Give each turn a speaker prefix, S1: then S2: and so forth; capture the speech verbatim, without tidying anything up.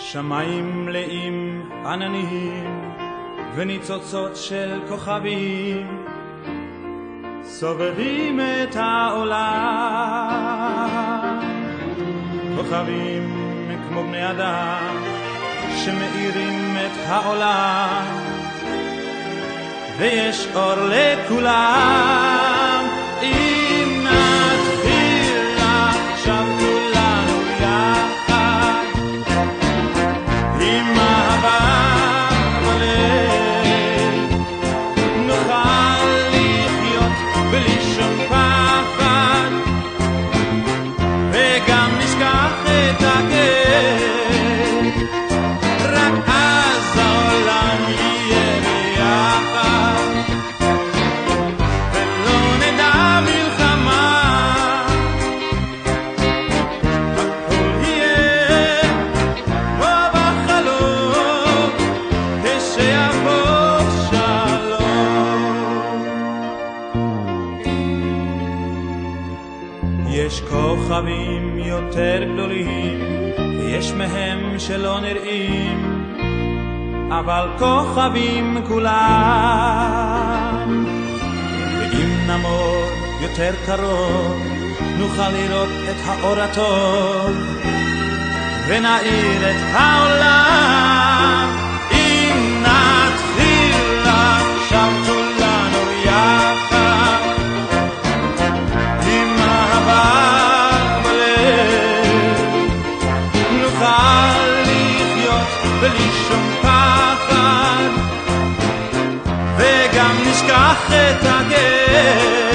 S1: שמיים מלאים עננים וניצוצות של כוכבים סובבים את העולם, כוכבים כמו בני אדם שמאירים את העולם, ויש אור לכולם. אם נתחיל עכשיו כולנו יחד עם אהבה בלב, נוכל לחיות בלי שום פחד, וגם נשכח את הכאב, רק אז העולם יהיה ביחד ולא נדע מלחמה. הכל יהיה כמו בחלום כשיבוא שלום. יש כוכבים יותר גדולים ויש מהם שלא נראים, אבל כוכבים כולם, ואם נעמוד יותר קרוב נוכל לראות את האור הטוב ונאיר את העולם. אם נתחיל עכשיו כולנו יחד עם אהבה בלב, נוכל לחיות בלי שום פחד, וגם נשכח את הכאב,